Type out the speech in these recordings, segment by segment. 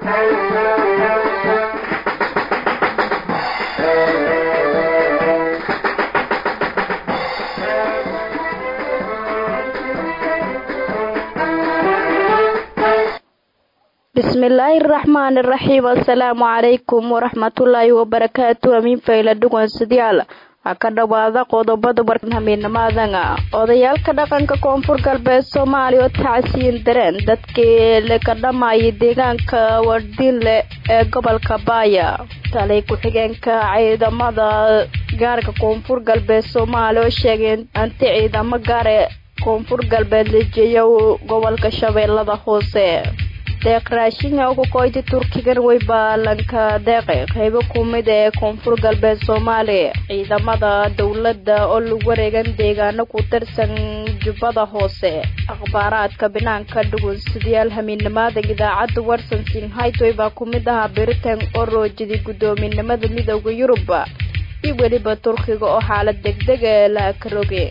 بسم الله الرحمن الرحيم السلام عليكم ورحمة الله وبركاته أمين فايلة دوغان سديال akadhawaada qodobada barnaamijnimada odayaalka dhaqanka koonfur galbeed Soomaaliya oo taasiin dareen dadkii la ka dhamayay deegaanka Wardinle ee gobolka Baaya talay ku xigeenka ciidamada gaarka koonfur galbeed Soomaaliya oo sheegeen anti ciidamo gaar ah koonfur galbeed leeyahay gobolka Shabeellada Hoose deeqraashin oo ku qoyday Turkigan way baalanka deeq qaybo kumid ee koonfur galbeed Soomaaliya ciidamada dawladda oo lagu wareegan deegaano ku tirsan Jubbada Hoose akhbaaraadka banaanka dhugunsidayaal hamiinimada idaacadda warsan Sinhaytoy baa kumid ah Britain oo roojidi gudoominimada midowga Yurub iyo waliba Turkiga oo xaalad degdeg ah la karogay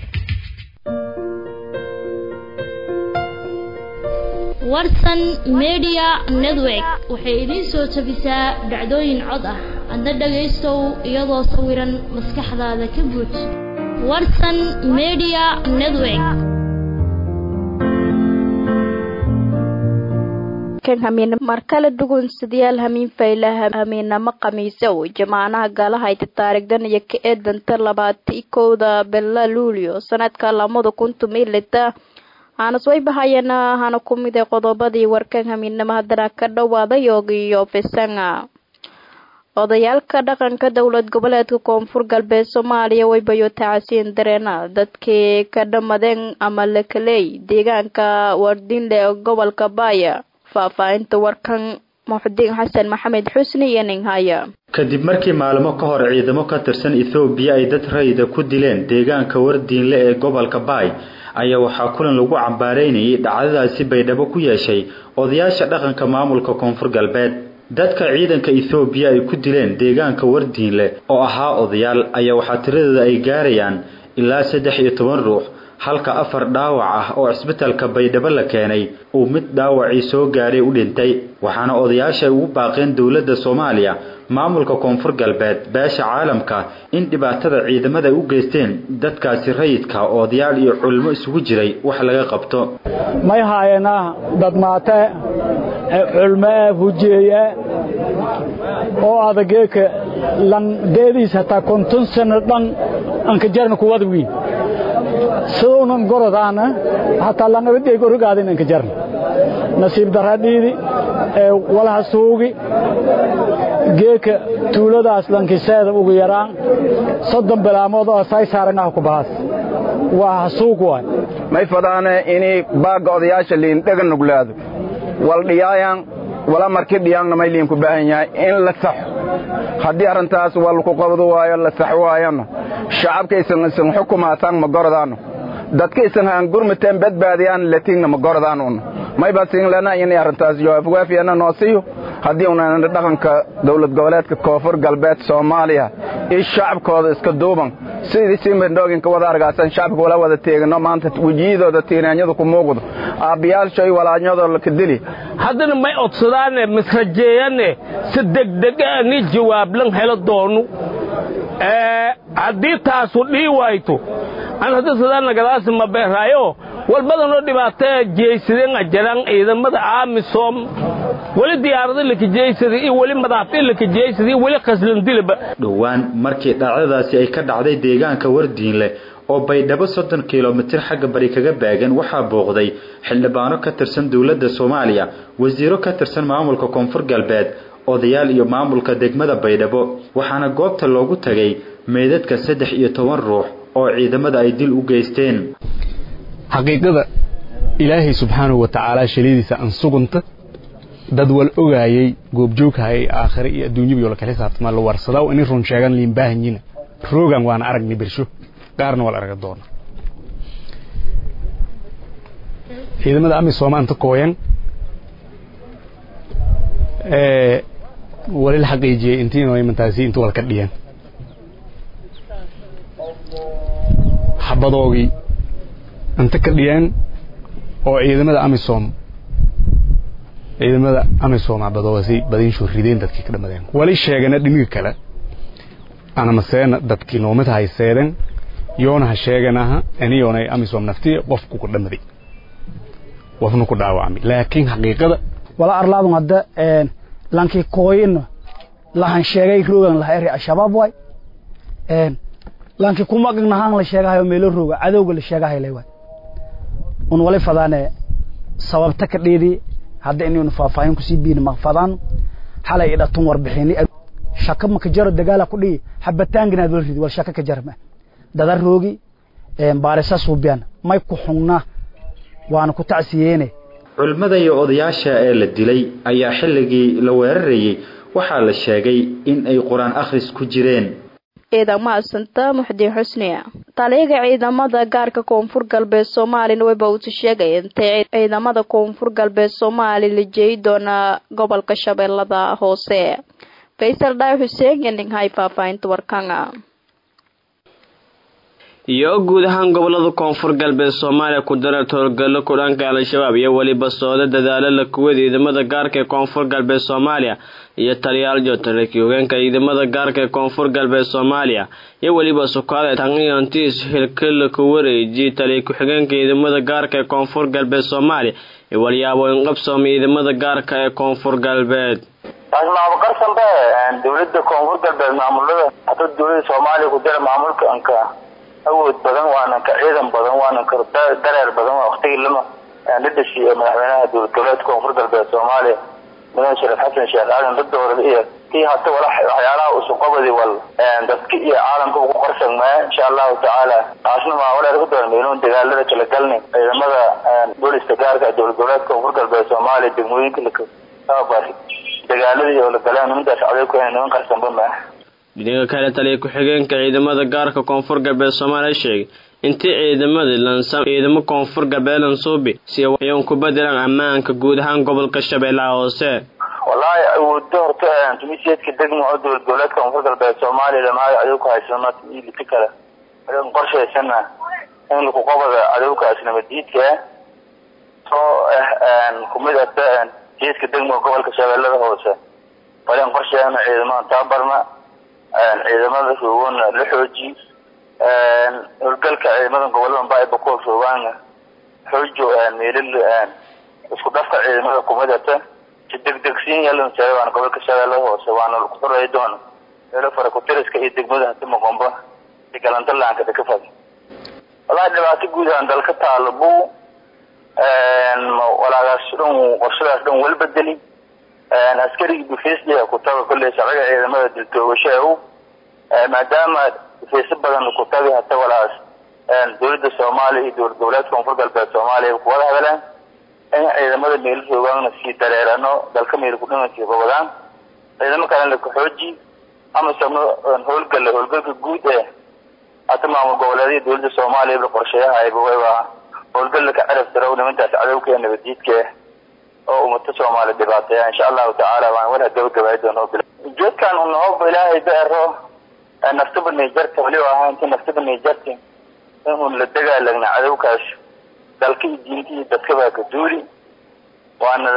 warsan media network waxay idin soo tabisaa dhacdooyin cod ah adna dhageystow iyadoo sawiran maskaxdaada ka buux warsan media network kan hamiin markale dugun sidayaal hamiin faylaha hamiinama qamiiso jamaanaha galaha ay taariikhdan iyo ka eedanta 21 billa luulyo sanadka 2016 ana soo bahayana hana kumid ee qodobadii warkan hamiinama hadana ka dhawaada iyo fisanga odayaalka dhaqanka dawlad goboleedka koonfur galbeed Soomaaliya way bayo taasiin dareena dadkii ka dhamadeen ama la kaleey deegaanka Wardinle ee gobolka Baaya faafaynta warkan Muxuddin Xasan Maxamed Xusni iyo Ninhaya kadib markii maalmo ka hor ciidamo ka tirsan Ethiopia ay dad rayida ku dileen deegaanka Wardinle ee gobolka Baay ayaa waxa kulan lagu cambaareynayay dhacdadaasi Baydhabo ku yeeshay odayaasha dhaqanka maamulka koonfur galbeed dadka ciidanka Ethiopia ay ku dileen deegaanka Wardinle oo ahaa odayaal ayaa waxa tiradooda ay gaarayaan ilaa 13 ruux halka 4 dhaawac ah oo isbitaalka Baydhabo la keenay oo mid dhaawacii soo gaaray u dhintay waxaana odayaasha ugu baaqeen dawladda Soomaaliya maamulka koonfur galbeed beesha caalamka in dhibaatada ciidamada u geysteen dadkaasi rayidka oo odayaal iyo culimo isugu jiray wax laga qabto may haayana dad maata culimo hujeeya oo adageeka lan deediisa ta konton sano dhan an ka jarna ku wada wiin sidoonan gorodana hatta lan wada gorogaadin an ka jarna nasiib daradidi walaha suugi geeka tuuladaas lankiisada ugu yaraan 30 bilaamood oo say saaranaha ku baas waa suuq waay may fadaana inay baag odayaasha liin dhagan nuglaado wal dhiyaayan wala markii dhiyaanna may liin ku baahan yahay in la sax hadii arintaas wal ku qabado waayo la sax waayana shacabka aysan xukuumatan ma goradano dadka aysan aan gurmateen badbaadiyaan latina ma goradano may baasin lana inay arintaas jawaab waafiyana noosiyo hadii una dhaqanka dawlad goboleedka koonfur galbeed Soomaaliya ee shacabkooda iska duuban sidii simbandooginka wada argaasan shacabka wala wada teegno maanta wajiyadooda tiinaanyada ku muuqdo aabiyaal shay walaanyada la kadili hadana may odsadaan misrajeeyane si degdeg ah ni jawaab lan helo doono hadii taas u dhiiwayto aan hadda sadana gadaas ma beeraayo walbadan oo dhibaato jeeysadeen ajaran ciidamada AMISOM wali diyaarada la ka jeeysaday iyo wali madaxda la ka jeeysaday wali qaslan dilba dhawaan markii dhacdadaasi ay ka dhacday deegaanka Wardinle oo Baydhabo 30 kiiloomitir xagga bari kaga baagan waxa booqday xildhibaano ka tirsan dawladda Soomaaliya wasiiro ka tirsan maamulka koonfur galbeed odayaal iyo maamulka degmada Baydhabo waxaana goobta loogu tagay meedadka 13 ruux oo ciidamada ay dil u geysteen xaqiiqada ilaahay subxaanahu wa ta'ala shalidiisa aan sugunta dad wal ogaayay goob joogay aakhir iyo adduunyo iyo kala saartama la warsada oo in run sheegan liin baahanyiina rogan waan aragnay birsho qaarna wal arag doona ciidamada AMISOM maanta kooyan wali la xaqiijiyay intii ay mantaasi inta wal ka dhiyeen xabadoogi anta ka dhiyeen oo ciidamada AMISOM ciidamada amisom badawasi badin soo rideen dadkii ka dhamadeen wali sheegana dhiniga kale ana maseena dadkii noomad hayseeden yoona ha sheeganaha aniyoonay amisom naftii qofku ku dhamaday wafnu ku dhaawacmay laakiin xaqiiqada wala arlaadun hadda lankii kooyin lahan sheegay roogan la xiri shabaab way lankii kuma qignahan la sheegayo meelo rooga cadowga la sheegayo leeyahay un wali fadaane sababta ka dheeri hadda inuu faafaahin ku sii biin ma fadaan xalay ida tun warbixini shaka ma ka jaro dagaala ku dhii habataangina dul rid wal shaka ka jarma dadar roogi baarisa suubiyan may ku xunna waana ku tacsiyeene culimada iyo odayaasha ee la dilay ayaa xilligii la weerarayay waxa la sheegay in ay quraan akhris ku jireen ciidamada santa Muxdi Xusniya taliyaha ciidamada gaarka koonfur galbeed Soomaaliya way baa u sheegay in ciidamada koonfur galbeed Soomaaliya la jeey doona gobolka Shabeellada Hoose Faisal Dhaay Hussein nin hay faafaynta warkanga iyo guud ahaan gobolada koonfur galbeed Soomaaliya ku daray tolgalo ku dhanka al-shabaab iyo waliba soo dadaalo la kuwada ciidamada gaarka ee koonfur galbeed Soomaaliya iyo taliyaal joogtada hoggaanka ciidamada gaarka ee koonfur galbeed Soomaaliya iyo waliba sukaada tangiyantiis hilkala ku wareejiyay taliye ku xigeenka ciidamada gaarka ee koonfur galbeed Soomaaliya iyo waliyaabo in qabsoom ciidamada gaarka ee koonfur galbeed asmaab qarsanba dawladda koonfur galbeed maamulada hadda dawladda Soomaaliya ku daray maamulka anka awood badan waana ka ciidan badan waana ka dareer badan waqtiga lama dhadhashii madaxweynaha dawladda koonfur galbeed Soomaaliya madaxweyne Sheekh Xasan Sheekh Aadan dadooda iyo tii hata waxyaalaha uu soo qabadi wal dadkii iyo caalamka ku qorsan ma insha Allah ta'ala taasna ma wala ku doormeeyeen dagaalada kala galnay ciidamada booliska gaarka dawladda koonfur galbeed Soomaaliya degmooyinka la tababar dagaaladii oo la galaan intaas adeeg ku inaan qarsanba ma dhinaca kale taliye ku xigeenka ciidamada gaarka koonfur galbeed Soomaaliya sheegay intii ciidamada lansan ciidamo koonfur galbeed Lansuubi si ay ku bedelaan ammaanka guud ahaan gobolka Shabeellaha Hoose wallahi awoodo horta tumiseedka degmada dawladda koonfur galbeed Soomaaliya lama adeeg ku haysan ilaa kale aan qorsheysana in lagu qabado adeegkaas nabadiidka soo kumida jeedka degmada gobolka Shabeellaha Hoose walaan qorsheeyana ciidamada tabarna ciidamada hoogan la xooji urgalka ciidamada gobolada baayba ku hoogan xoojo meelil isku dhafka ciidamada kumadata degdegsiin yalan saaraan gobolka Shabeellaha Hoose waana ku qoray doon ila fara ku tiriska iyo degmada hada Magomba digalanta laanka ka fad wallahi dhibaato guud aan dalka taalabu walaagaas qorshadaas dhan wal bedeli askari bifisliya ku taga kulli sharciga ciidamada diltoogasho maadaama fiisad badan ku taga hata walaas dawladda Soomaaliya iyo dawladda koonfur galbeed Soomaaliya ku wada hadlaan in ciidamada meel joogaan si dareerano dalka meel ku dhimantii gobodaan ciidamada kale la ku xooji ama sabno howlgalka guud ee hata maamul goboleedyada dawladda Soomaaliya la qorsheeyaha ay wayba howlgalka carab tarawna intaas cadawga nabadiidka oo ummadda Soomaaliya dhibaatay insha Allah ta'ala waan wada gabagabay doono joodkan uu noo bilaahay beero naftada nijarta wali waa inta naftada nijarta inuu la dagaalagna cadawkaas dalkii diintii dadka baa ka duuli waana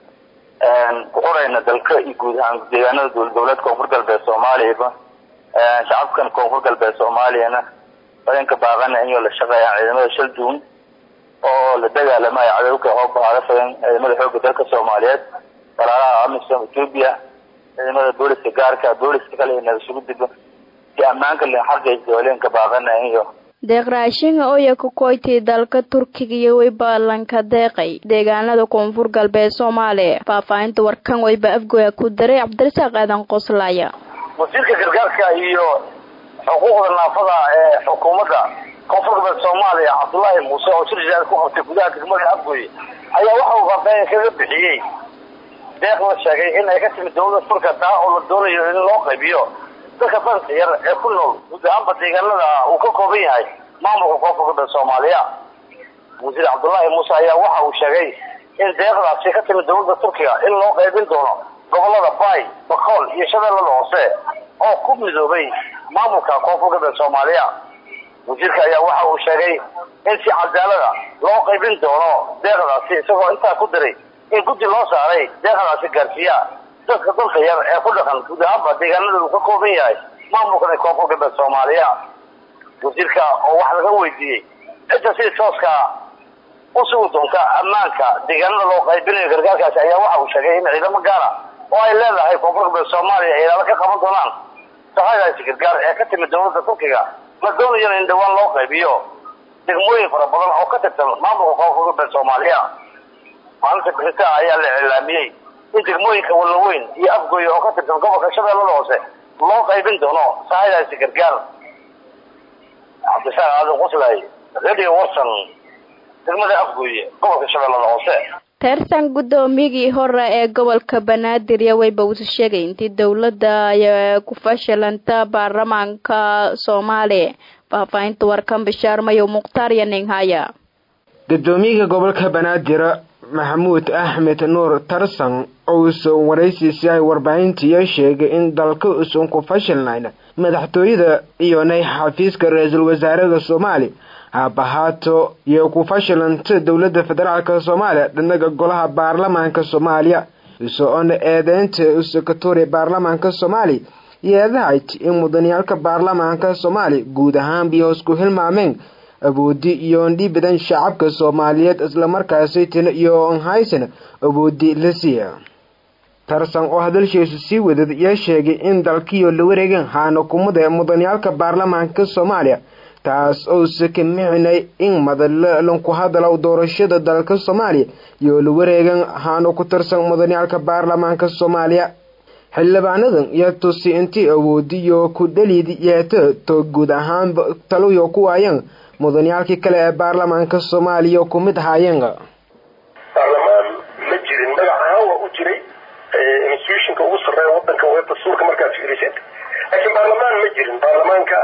qorayna dalka iyo guud ahaan deegaanada dawladda koonfur galbeed Soomaaliya shacabkan koonfur galbeed Soomaaliyana badanka baaqana in la shaqeeyo ciidamada shalduun oo la dagaalamay cadawga oo baarafan ciidamada xoogga dalka Soomaaliyeed walaalaha amisom Ethiopia ciidamada booliska gaarka booliska kale inay isugu digo si ammaanka la xaqiijiyo dawladda baaqana iyo deeqraashinga oo ku koytay dalka Turkiga iyo way baalanka deeqay deegaanada koonfur galbeed Soomaaliya faafaynta warkan way ba afgooya ku daray Cabdirasaaq Aadan Qoslaya wasiirka gargaarka iyo xuquuqda naafada ee xukuumadda koonfur galbeed Soomaaliya Cabdullaahi Muuse oo shirjaan ku qabtay gudaha degmada Afgooy ayaa waxa uu faafayn kaga bixiyay deeq la sheegay in ay ka timid dawladda Turkiga oo la doonayo in loo qaybiyo dadka danta yar ee ku nool gudaha deegaanada uu ka kooban yahay maamulka koonfur galbeed Soomaaliya wasiir Cabdullaahi Muuse ayaa waxa uu sheegay in deeqdaasi ka timid dawladda Turkiga in loo qaybin doono gobolada Bay, Bakool iyo Shabeellaha Hoose oo ku midoobay maamulka koonfur galbeed Soomaaliya wasiirka ayaa waxa uu sheegay in si cadaalad ah loo qaybin doono deeqdaasi isagoo intaa ku diray in guddi loo saaray deeqadaasi gaarsiiya dadka dalka yar ee ku dhaqan guud ahaanba deegaanada uu ka kooban yahay maamulka koonfur galbeed Soomaaliya wasiirka oo wax laga weydiiyey inta si tooska u soo doonta ammaanka deegaanada loo qaybinayo gargaarkaasi ayaa waxa uu sheegay in ciidamo gaar ah oo ay leedahay koonfur galbeed Soomaaliya ay la ka qaban doonaan shaqadaasi gargaar ee ka timid dowladda Turkiga la doonayo in dhawaan loo qaybiyo degmooyin fara badan oo ka tirsan maamulka koonfur galbeed Soomaaliya maalinta bixita ayaa la ilaamiyay in degmooyinka Walaweyn iyo Afgooy oo ka tirsan gobolka Shabeellaha Hoose loo qaybin doono shaqadaasi gargaar Cabdishaaq Aadan Qoslay Radio Warsan degmada Afgooy gobolka Shabeellaha Hoose tirsan gudoomiyii hore ee gobolka Banaadir wayba uu sheegay in dawladda ay ku fashilanta baarlamaanka Soomaaliya faafaynta warkan Bishaar Mayo Muqtaar Yaninhaya gudoomiyaha gobolka Banaadir Maxamuud Axmed Nuur Tarsan oo soo wareysiisay ay warbaahintii sheegay in dalka uu ku fashilnayna madaxtooyada iyo xafiiska ra'iisul wasaaraha Soomaaliya abahato iyo ku fashilanta dawladda federaalka Soomaaliya dhinaca golaha baarlamaanka Soomaaliya isoo eedeynta u sekretariga baarlamaanka Soomaaliya iyadahay in mudaniyalka baarlamaanka Soomaaliya guud ahaan biyo isku hilmaameen awoodi iyo dhibadan shacabka Soomaaliyeed isla markaasay tin iyo haysan awoodi la siiya Tarsan oo hadalkiisu sii waday ayaa sheegay in dalkiyo la wareegan xukuumadda mudaniyalka baarlamaanka Soomaaliya taas oo sakamixnay in madal ku hadalo doorashada dalka Soomaaliya iyo la wareegan ku tirsan mudaniyalka baarlamaanka Soomaaliya xildhibaanadan iyo tusi intii awoodiyo ku dhaliidiyay to guud ahaan talo ku waayeen mudaniyalkii kale ee baarlamaanka Soomaaliya ku mid ahaayeen baarlamaan ma jirin magaca waa u jiray institutionka ugu sarreeya wadanka waa dastuurka markaad fiirisid laakiin baarlamaan ma jirin baarlamaanka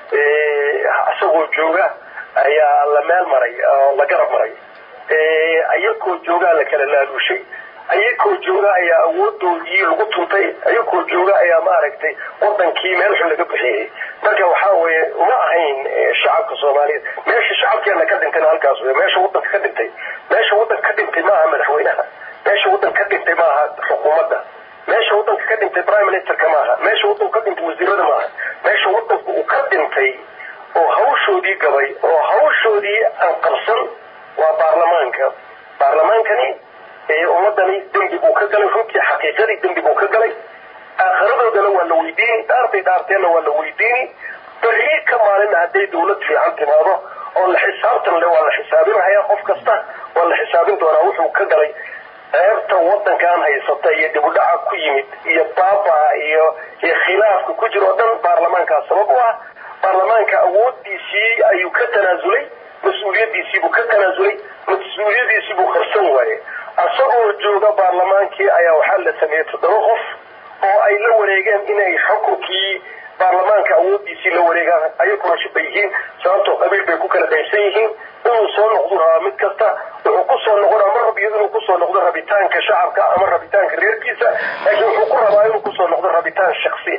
asagoo jooga ayaa la meel maray oo la garab maray ayagoo jooga la kala laalushay ayagoo jooga ayaa awoodoodii lagu tuntay ayagoo jooga ayaa maaragtay wadankii meel xun laga bixiyay marka waxa weeye uma ahayn shacabka Soomaaliyeed meesha shacabkeena ka dhintay halkaas weeye meesha wadanka ka dhintay maaha madaxweynaha meesha wadanka ka dhintay maaha xukuumadda meesha wadanka ka dhintay prime minister ka maaha meesha wadanka ka dhintay wasiirada maaha meesha wadanka uu ka dhintay oo hawshoodii gabay oo hawshoodii aan qabsan waa baarlamaankani ummadani dembi buu ka galay runtii xaqiiqadii dembi buu ka galay aakhiradooda waa la weydiin dhaarteena waa la weydiin bari ka maalin haday dawlad fiican timaado oo la xisaabtan le waa la xisaabinaya qof kasta waa la xisaabin doonaa wuxuu ka galay ceebta wadankan haysata iyo dib u dhaca ku yimid iyo baaba iyo khilaafka ku jiro dhan baarlamaanka sabab u ah baarlamaanka awoodiisii ayuu ka tanaasulay mas'uuliyadiisii buu ka tanaasulay mas'uuliyadiisii buu qarsan waayay asagoo jooga baarlamaankii ayaa waxaa la sameeyay 7 qof oo ay la wareegeen inay xukunkii baarlamaanka awoodiisii la wareegaan ayaguna shibayihiin sababtoo qabiil bay ku kala qaysan yihiin inuu soo noqdo mid kasta wuxuu ku soo noqdaa mar rabiyo inuu ku soo noqdo rabitaanka shacabka ama rabitaanka reerkiisa laakiin wuxuu ku rabaa inuu ku soo noqdo rabitaan shakhsi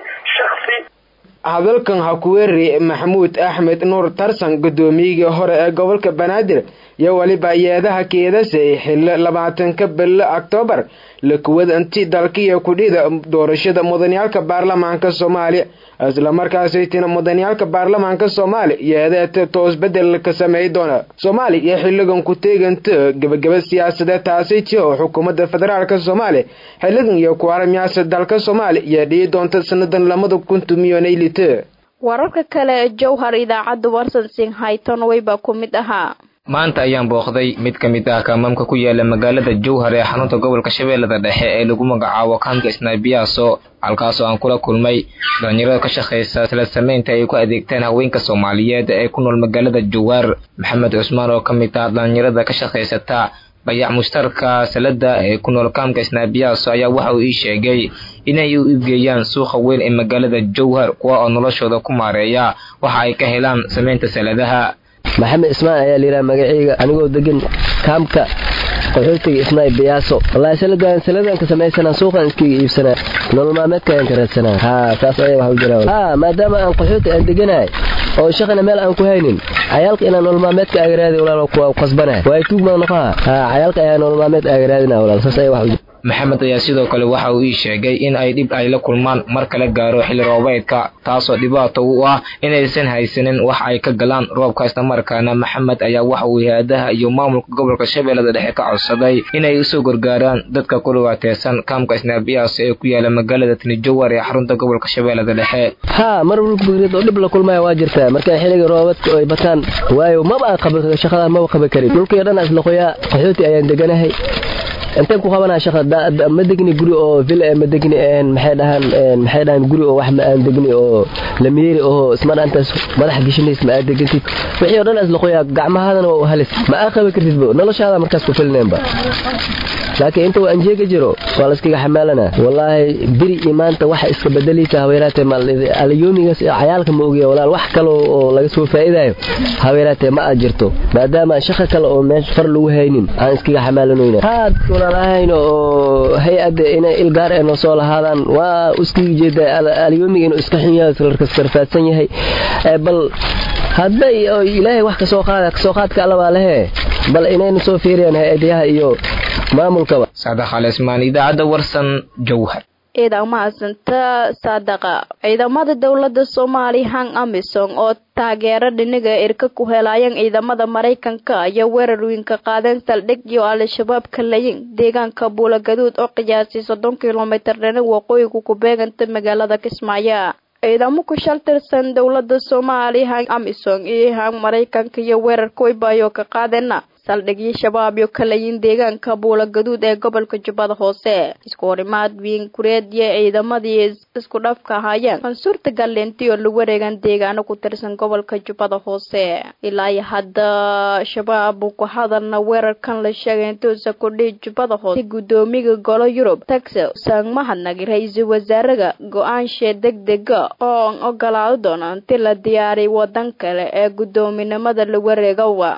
hadalkan ha ku weerari Maxamuud Axmed Nuur Tarsan gudoomiyihii hore ee gobolka Banaadir iyo waliba yeedaha keedasay xil 20 bil October la kuwad intii dalkiisa ku dhida doorashada mudaniyalka baarlamaanka Soomaaliya isla markaasay tina mudaniyalka baarlamaanka Soomaaliya yeedaha toos bedel ka sameeyay doona Soomaaliya xilligan ku teeganta gabagaba siyaasadeed taasay oo xukuumadda federaalka Soomaaliya xilligan iyo ku armiyaasha dalka Soomaaliya dhii doonta sanadan 2000 wararka kale ee Jowhar idaacada Warsan Sing Hayton wayba ku mid ahaa maanta ayaan booqday mid ka mid ah kaamamka ku yaala magaalada Jowhar ee xarunta gobolka Shabeellaha Dhexe ee lagu magacaabo kaamka Snaibiyaso halkaas oo aan kula kulmay dhalinyarada ka shaqeysa isla sameynta ay ku adeegtaan haweenka Soomaaliyeed ee ku nool magaalada Jowhar Maxamed Cusmaan oo ka mid ah dhalinyarada ka shaqeysata bayac mushtarka salada ee ku nool kaamka Snaibiyaso ayaa waxa uu sheegay inay u iibgeeyaan suuqa weyn ee magaalada Jowhar kuwa oo noloshooda ku maareeya waxa ay ka helaan sameynta saladaha Maxamed Ismaan ayaa liiraa magacayga anigoo degan kaamka qaxootiga Snaibiyaso wallahi saladan ka sameeysan suuqan iska iibsana nolol maalmeedka aan ka raadsanaa saas ayaa wax u jiraa maadaama aan qaxooti aan deganahay oo shaqana meel aan ku haynin cayaalka inaan nolol maalmeedka agaraadi walaal ku qasbanaa way tuugma noqaa cayaalka ayaan nolol maalmeed agaraadina walaal saas ay wax maxamed ayaa sidoo kale waxa uu sheegay in ay dib ay la kulmaan marka la gaaro xilli roobaadka taasoo dhibaato u ah inaysan haysanin wax ay ka galaan roobka isla markaana maxamed ayaa waxa uu hay'adaha iyo maamulka gobolka Shabeellada Dhexe ka codsaday inay u soo gargaaraan dadka ku dhibaataysan kaamka Isnaabiyaas ee ku yaala magaalada Tinjawar ee xarunta gobolka Shabeellada Dhexe mar walba bugrid oo dib la kulmay waa jirtaa marka xilliga roobaadka ay bataan waayo ma baa qaban shaqada ma qaban karin dhulka dhan isla qoyaa qaxooti ayaan deganahay انت ku qabanaa shaqada ma degni guri oo villa ma degni maxay dhahan guri oo wax ma aan degni oo la miiri oo ismaan antaas madax gishinays ma aad degantid wixii dhan as la qoyaa gacmahadana oo halis ma aqabi kartid noloshaada markaas ku filneenba laakiin inta aan jeega jiro waa la iskaga xamaalana wallahi biri iimaanta waxa iska bedelaysa haweeraatay mal alyoomigas cayaalka ma ogiyo walaal wax kale oo laga soo faa'iidayo haweeraatay ma jirto maadaama shaqo kale oo meesh far lagu haynin aan iskaga xamaalanayna walaalahayn oo hay'ad inay ilgaar ee noo soo lahaadaan waa iskaga jeeda alyoomiga inuu iska xinyahay sarfaadsan yahay bal hadday ilaahay wax ka soo qaadka alla waa lehe bal inayna soo fiiriyaan hay'adaha iyo maamulkaba Saadax Alismaan idaacada Warsan Jowhar ciidamada Saadaqa ciidamada dawladda Soomaaliya han Amisom oo taageero dhinaga irka ku helayaan ciidamada Mareykanka ayaa weerar weyn ka qaadeen saldhig iyo al-shabaab ka leeyin deegaanka Buula Gaduud oo qiyaasii 30 kiiloomitir dhan waqooyiga ku beeganta magaalada Kismaayo ciidamo ku shaltirsan dawladda Soomaaliya han Amisom iyo han Mareykanka iyo weerar ku ibayo ka qaadena saldhigii shabaab iyo kaleeyin deegaanka Buula Gaduud ee gobolka Jubbada Hoose isku horimaad weyn kureediye ciidamadii isku dhafka hayeen suurta galleentiyo lagu wareegan deegaano ku tirsan gobolka Jubbada Hoose ilaa hadda shabaab ku hadalna weerarkan la sheegay intuu ku dhig Jubbada Hoose gudoomiga golo Yurub Texas sang mahadnaq ra'iisul wasaaraha go'aan degdeg oo ogolaado doona intii la diyaariyay wadan kale ee gudoominimada la wareegawa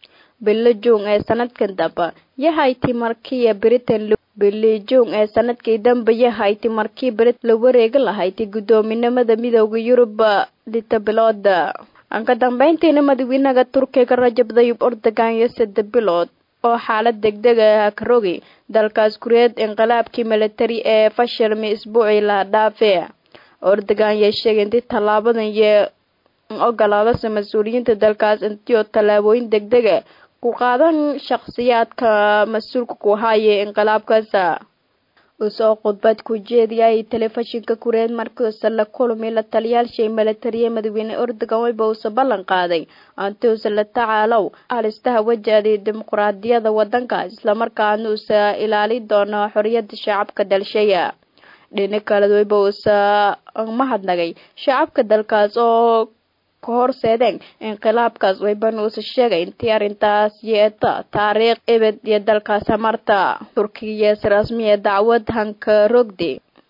Biljong ee sanadkan daba yahay timarkii Britain Biljong ee sanadkii dambe yahay timarkii Brit la wareega lahayd gudoominimada midowga Yurub dhita bilooda anka dambeyntiina madaxweynaha Turkiga Rajab Tayyip Erdogan iyo 3 bilood oo xaalad degdeg ah ka rogay dalkaas kureed inqilaabkii military ee fashilmay isbuucii la dhaafay Erdogan ayaa sheegay in talaabadan ogolaado mas'uuliyiinta dalkaas intii talaabooyin degdeg ah ku qaadan shakhsiyaadka mas'uulka ku haya inqilaabkaas usoo khudbad ku jeediyay telefishinka kureed markaas la kulmay la taliyaasha military madaxweyne Erdogan way bowsa ballan qaaday intuu la tacaalow alistaha wajahday dimuqraadiyadda wadankaas isla markaana uu ilaali doono xorriyadda shacabka dalshaya dhinaca kale way bowsa mahadnaqay shacabka dalkaas oo horseedeen inqilaabkaas way banuusa sheegay intii arintaas yeeta taariikh ebed iyo dalkaas marta Turkiga rasmi ee dacwad hanka rogdi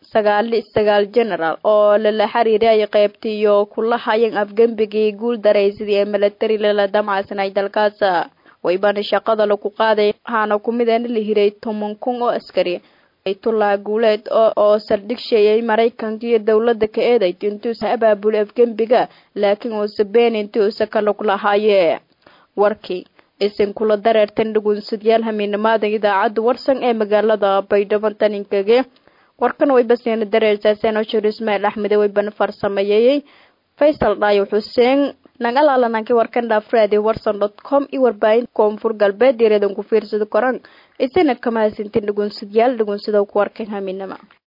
9 general oo la xiriiray qaybtiyo kula hayeen afgambigii guul dareysadii ee military la damacsanay dalkaas way baan shaqada lagu qaaday hana kumideen la hiray 10,000 oo askari Aytullah Guuleed oo saldhig sheeyay Mareykanka iyo dawladda ka eeday intuu abaabul afgambiga laakiin uu sabeen intuu kala kulahaayee warkii isin kula dareertan dhugunsidayaal hamiinimada idaacada Warsan ee magaalada Baydhabo taninkaga warkan way baseen dareersaaseen oo Ismail Axmed way ban farsameeyay Faisal Dhayo Xuseen nagalalananki warkan dhaafreedi warsan.com iyo warbaahin koonfur galbeed diiraddan ku fiirsado koran isina kama hasintin dhugunsidayaal dhugunsida ku warkan hamiinima